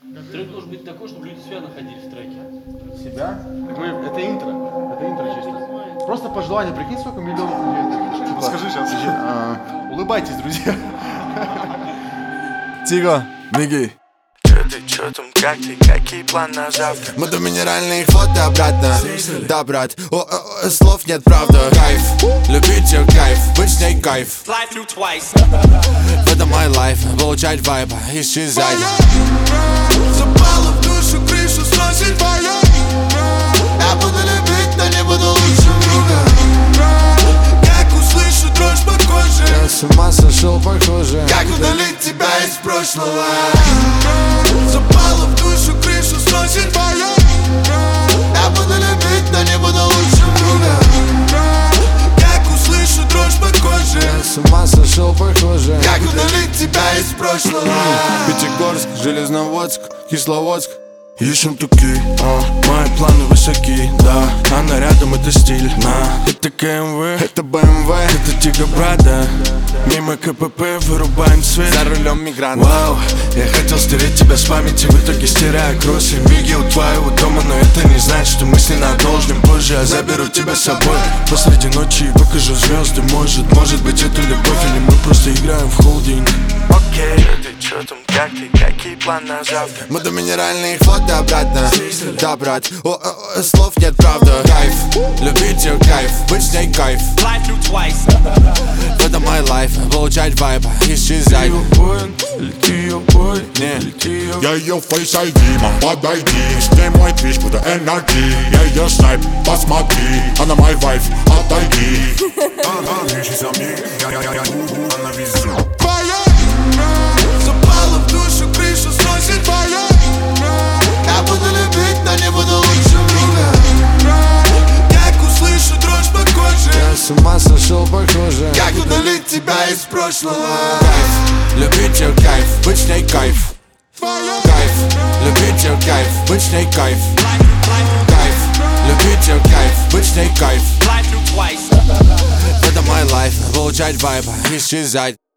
Трек должен быть такой, чтобы люди себя находили в треке. Себя? Это интро. Это интро чисто. Просто по желанию, прикинь, сколько миллионов людей. Типа, Скажи сейчас. Улыбайтесь, друзья. Тиго, Миги. Чё там, как ты, какие планы на завтра? Мы до минеральных фото обратно. Да, брат, слов нет, правда. Кайф, любить ее кайф, быть с ней кайф. В этом мой лайф, получать вайб, исчезать. Запала в душу, крышу сносит твоя. Я буду любить, но не буду лучшим другом. Как услышу дрожь по коже. Я с ума сошел, похоже. Как удалить тебя из прошлого? Запала в душу, крышу сносит твоя. Я буду любить, но не буду лучшим другом. Как услышу дрожь по коже. Я с ума сошел, похоже. Как удалить тебя из прошлого? Пятигорск, Железноводск, Кисловодск. Ищем туки, мои планы высоки, да. Она рядом, это стиль, это КМВ, Это БМВ, это Тига, брата. Мимо КПП вырубаем свет. за рулем мигрант. Вау, я хотел стереть тебя с памяти, в итоге стираю кроссы. Миги у твоего дома, но это не значит, что мысленно должным. Позже я заберу тебя с собой посреди ночи и покажу звезды. Может быть это любовь, или мы просто играем в холдинг. Окей, ты чё там, как ты, какие планы на завтра? Мы до минеральных фото обратно. Да, брат, слов нет, правда. Кайф, любить ее кайф, быть с ней кайф. В этом мой лайф, получать вайб, исчезать. Лети ее бой, Не. лети ее. Я ее Face ID, мам, подойди. С ней мой твич, буду NRD. Я ее снайп, посмотри. Она мой вайф, отойди. Она везде. Запала в душу, крышу сносит твоя. Я буду любить, но не буду лучшим другом. Как услышу дрожь по коже. Я с ума сошел, похоже. Как удалить тебя из прошлого? Кайф, любить ее кайф, быть с ней кайф. Кайф, любить ее кайф, быть с ней кайф. Кайф, любить ее кайф, быть с ней кайф. В этом мой лайф, получать вайб, исчезать.